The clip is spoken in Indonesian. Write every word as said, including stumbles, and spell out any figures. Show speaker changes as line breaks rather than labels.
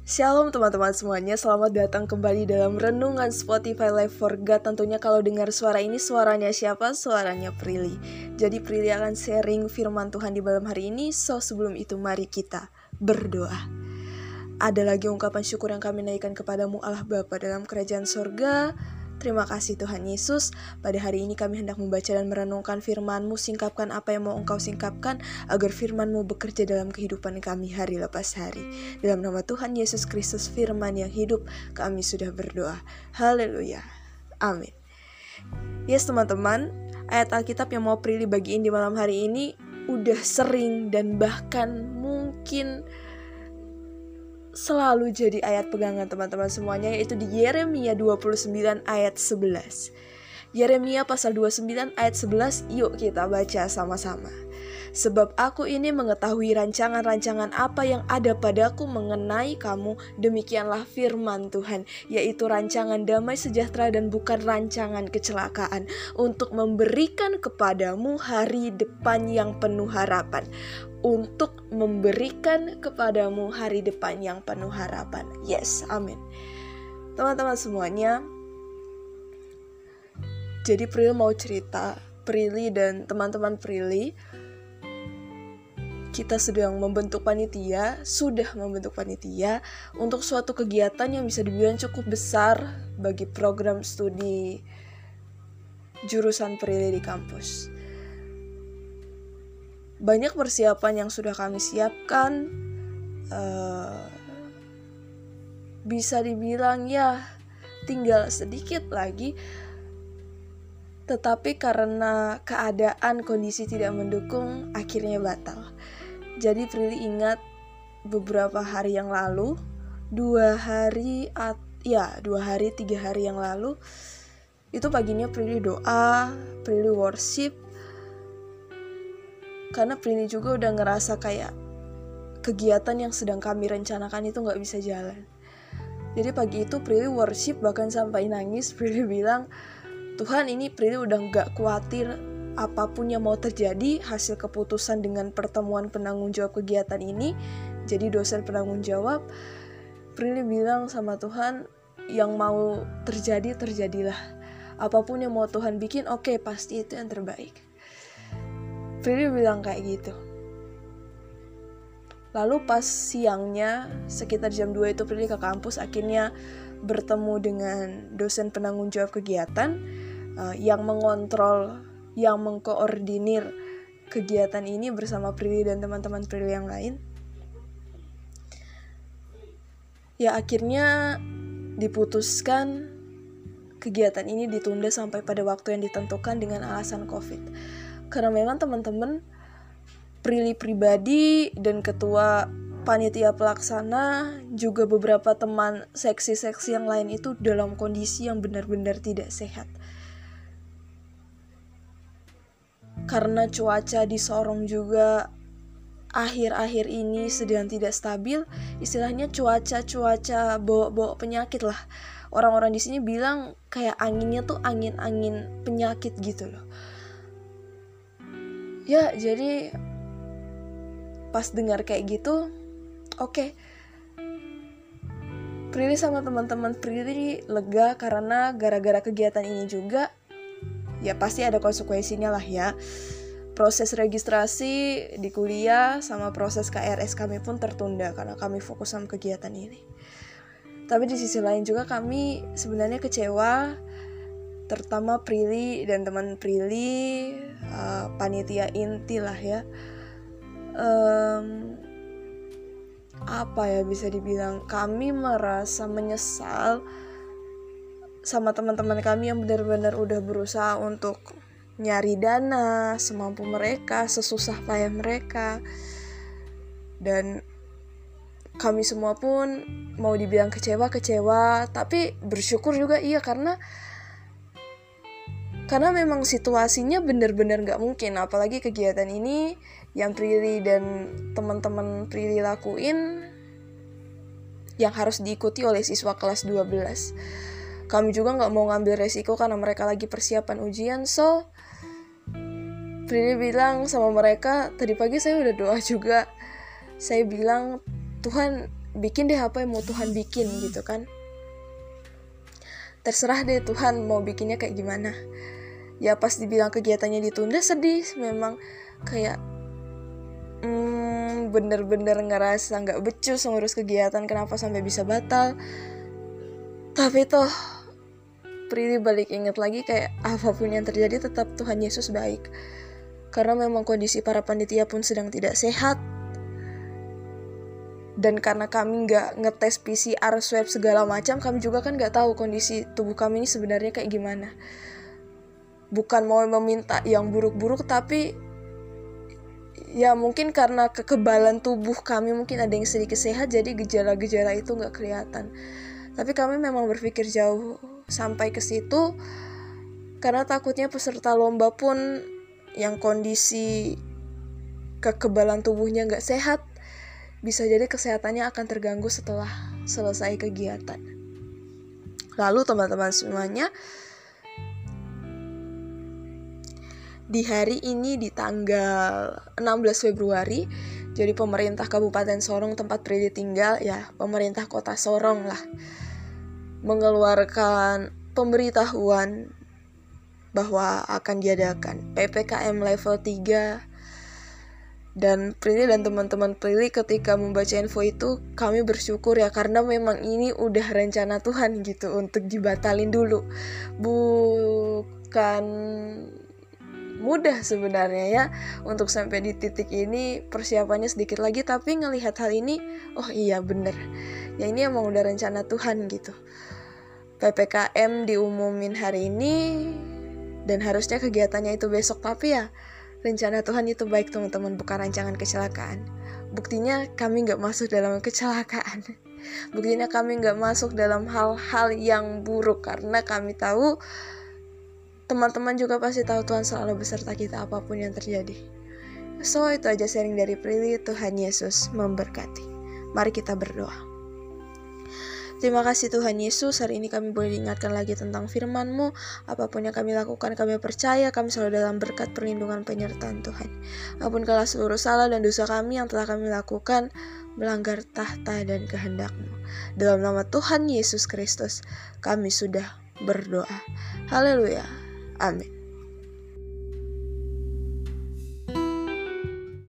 Shalom teman-teman semuanya, selamat datang kembali dalam Renungan Spotify Live for God. Tentunya kalau dengar suara ini, suaranya siapa? Suaranya Prilly. Jadi Prilly akan sharing firman Tuhan di malam hari ini. So sebelum itu mari kita berdoa. Ada lagi ungkapan syukur yang kami naikkan kepadamu Allah Bapa dalam kerajaan sorga. Terima kasih Tuhan Yesus. Pada hari ini kami hendak membaca dan merenungkan firman-Mu. Singkapkan apa yang mau Engkau singkapkan, agar firman-Mu bekerja dalam kehidupan kami hari lepas hari. Dalam nama Tuhan Yesus Kristus, firman yang hidup, kami sudah berdoa. Haleluya. Amin. Yes teman-teman, ayat Alkitab yang mau Prilly bagiin di malam hari ini udah sering dan bahkan mungkin selalu jadi ayat pegangan teman-teman semuanya, yaitu di Yeremia dua puluh sembilan ayat sebelas. Yeremia pasal dua puluh sembilan ayat sebelas, yuk kita baca sama-sama. Sebab aku ini mengetahui rancangan-rancangan apa yang ada padaku mengenai kamu, demikianlah firman Tuhan, yaitu rancangan damai sejahtera dan bukan rancangan kecelakaan, untuk memberikan kepadamu hari depan yang penuh harapan. Untuk memberikan kepadamu hari depan yang penuh harapan. Yes, amin. Teman-teman semuanya, jadi Prilly mau cerita, Prilly dan teman-teman Prilly, kita sedang membentuk panitia, sudah membentuk panitia untuk suatu kegiatan yang bisa dibilang cukup besar bagi program studi jurusan Prilly di kampus. Banyak persiapan yang sudah kami siapkan, uh, bisa dibilang ya tinggal sedikit lagi, tetapi karena keadaan kondisi tidak mendukung, akhirnya batal. Jadi Prilly ingat beberapa hari yang lalu, dua hari, at, ya dua hari, tiga hari yang lalu, itu paginya Prilly doa, Prilly worship, karena Prilly juga udah ngerasa kayak kegiatan yang sedang kami rencanakan itu gak bisa jalan. Jadi pagi itu Prilly worship bahkan sampai nangis. Prilly bilang, Tuhan ini Prilly udah gak khawatir apapun yang mau terjadi, hasil keputusan dengan pertemuan penanggung jawab kegiatan ini, jadi dosen penanggung jawab. Prilly bilang sama Tuhan, yang mau terjadi, terjadilah. Apapun yang mau Tuhan bikin, oke, okay, pasti itu yang terbaik. Prilly bilang kayak gitu. Lalu pas siangnya, sekitar jam dua itu Prilly ke kampus, akhirnya bertemu dengan dosen penanggung jawab kegiatan uh, yang mengontrol, yang mengkoordinir kegiatan ini bersama Prilly dan teman-teman Prilly yang lain. Ya akhirnya diputuskan kegiatan ini ditunda sampai pada waktu yang ditentukan dengan alasan COVID. Karena memang teman-teman Prilly pribadi dan ketua panitia pelaksana, juga beberapa teman seksi-seksi yang lain itu dalam kondisi yang benar-benar tidak sehat. Karena cuaca di Sorong juga akhir-akhir ini sedang tidak stabil, istilahnya cuaca-cuaca bawa-bawa penyakit lah. Orang-orang di sini bilang kayak anginnya tuh angin-angin penyakit gitu loh. Ya, jadi pas dengar kayak gitu, oke. Okay. Prilly sama teman-teman Prilly lega karena gara-gara kegiatan ini juga, ya pasti ada konsekuensinya lah ya. Proses registrasi di kuliah sama proses K R S kami pun tertunda karena kami fokus sama kegiatan ini. Tapi di sisi lain juga kami sebenarnya kecewa, terutama Prilly dan teman Prilly, uh, panitia inti lah ya. Um, apa ya bisa dibilang, kami merasa menyesal sama teman-teman kami yang benar-benar udah berusaha untuk nyari dana semampu mereka, sesusah payah mereka. Dan kami semua pun mau dibilang kecewa-kecewa, tapi bersyukur juga iya karena Karena memang situasinya benar-benar gak mungkin, apalagi kegiatan ini yang Prilly dan teman-teman Prilly lakuin yang harus diikuti oleh siswa kelas dua belas. Kami juga gak mau ngambil resiko karena mereka lagi persiapan ujian, so Prilly bilang sama mereka, tadi pagi saya udah doa juga. Saya bilang, Tuhan bikin deh apa yang mau Tuhan bikin gitu kan. Terserah deh Tuhan mau bikinnya kayak gimana. Ya pas dibilang kegiatannya ditunda sedih, memang kayak hmm, bener-bener ngerasa gak becus ngurus kegiatan, kenapa sampai bisa batal. Tapi toh Prilly balik inget lagi kayak apapun yang terjadi tetap Tuhan Yesus baik. Karena memang kondisi para panitia pun sedang tidak sehat. Dan karena kami gak ngetes P C R, swab segala macam, kami juga kan gak tahu kondisi tubuh kami ini sebenarnya kayak gimana. Bukan mau meminta yang buruk-buruk, tapi ya mungkin karena kekebalan tubuh kami mungkin ada yang sedikit sehat, jadi gejala-gejala itu gak kelihatan. Tapi kami memang berpikir jauh sampai ke situ karena takutnya peserta lomba pun yang kondisi kekebalan tubuhnya gak sehat, bisa jadi kesehatannya akan terganggu setelah selesai kegiatan. Lalu teman-teman semuanya, di hari ini di tanggal enam belas Februari, jadi pemerintah Kabupaten Sorong tempat Prilly tinggal, ya pemerintah kota Sorong lah, mengeluarkan pemberitahuan bahwa akan diadakan P P K M level tiga. Dan Prilly dan teman-teman Prilly ketika membaca info itu, kami bersyukur ya, karena memang ini udah rencana Tuhan gitu untuk dibatalin dulu. Bukan mudah sebenarnya ya untuk sampai di titik ini, persiapannya sedikit lagi, tapi ngelihat hal ini, oh iya bener ya, ini emang udah rencana Tuhan gitu. P P K M diumumin hari ini dan harusnya kegiatannya itu besok, tapi ya rencana Tuhan itu baik teman-teman, bukan rancangan kecelakaan. Buktinya kami gak masuk dalam kecelakaan. Buktinya kami gak masuk dalam hal-hal yang buruk, karena kami tahu, teman-teman juga pasti tahu Tuhan selalu beserta kita apapun yang terjadi. So itu aja sharing dari Prilly. Tuhan Yesus memberkati. Mari kita berdoa. Terima kasih Tuhan Yesus, hari ini kami boleh diingatkan lagi tentang firman-Mu. Apapun yang kami lakukan, kami percaya kami selalu dalam berkat perlindungan penyertaan Tuhan. Ampunkanlah seluruh salah dan dosa kami yang telah kami lakukan melanggar tahta dan kehendak-Mu. Dalam nama Tuhan Yesus Kristus, kami sudah berdoa. Haleluya. Amin.